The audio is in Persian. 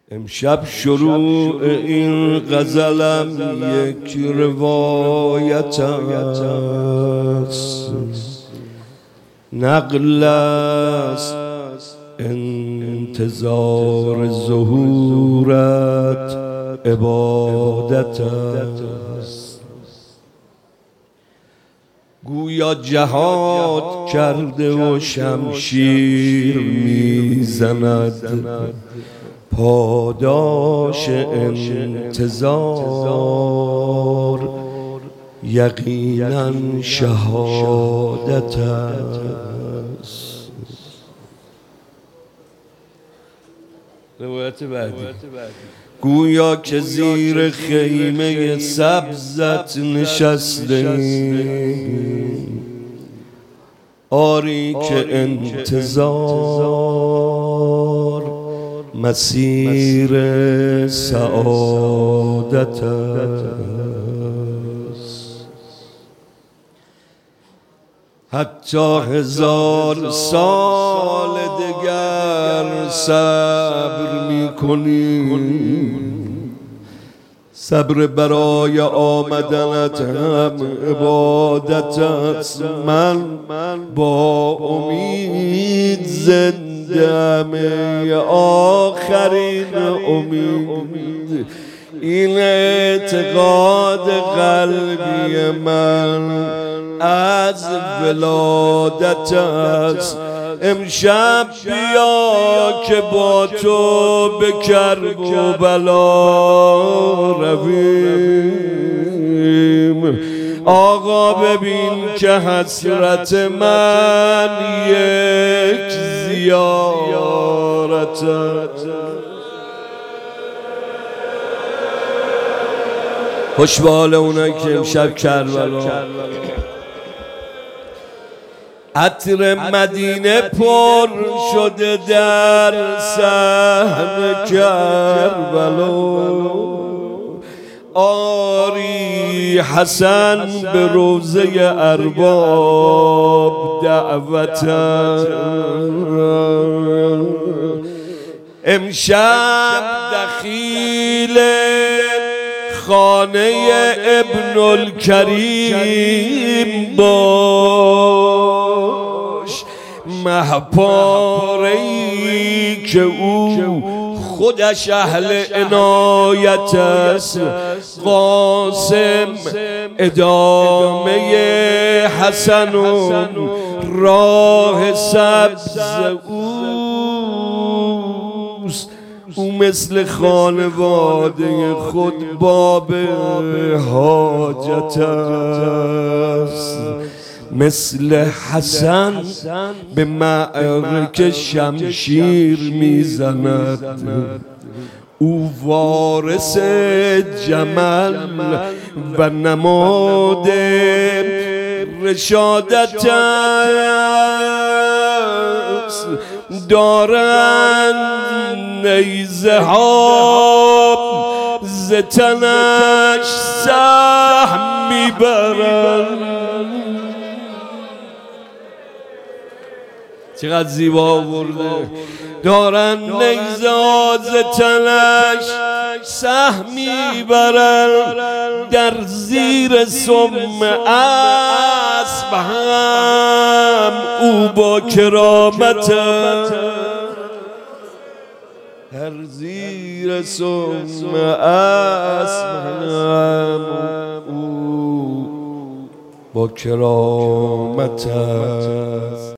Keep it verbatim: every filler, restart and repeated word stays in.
امشب شروع این غزلم یک روایت است، نقل است انتظار ظهورت عبادت است. گویا جهاد کرده و شمشیر میزند، پاداش انتظار یقینا شهادت است. روایت بعدی. گویا که زیر خیمه سبزت نشسته، آری که انتظار مسیر سعادت است. حتی هزار سال دیگر صبر میکنی، صبر برای آمدنت هم عبادت است. من با امید زنده‌ام، آخرین امید، این اعتقاد قلبی من از ولادت است. امشب بیا که با تو به کرب و بلا رویم. آقا ببین که حسرت من یک زیارت است. خوش به حال اونایی که امشب کربلا. عطر مدینه پر شده در صحن کربلا، آری حسن به روضه ارباب دعوت. امشب دخیل خانه ابن الکریم باش، مهپاره‌ای که او خودش اهل عنایت است. قاسم ادامه حسن و راه سبز اوست. او مثل خانواده خود باب حاجت است. مثل حسن به معرکه شمشیر میزند، او وارث جمل و نماد رشادت است. دارند نیزه ها ز تنش سهم میبرند. چقدر زیبا آورده. دارن نیزه ها ز تنش سهم میبرند، در زیر سم اسب هم او با کرامت، در زیر سم اسب هم او با کرامت.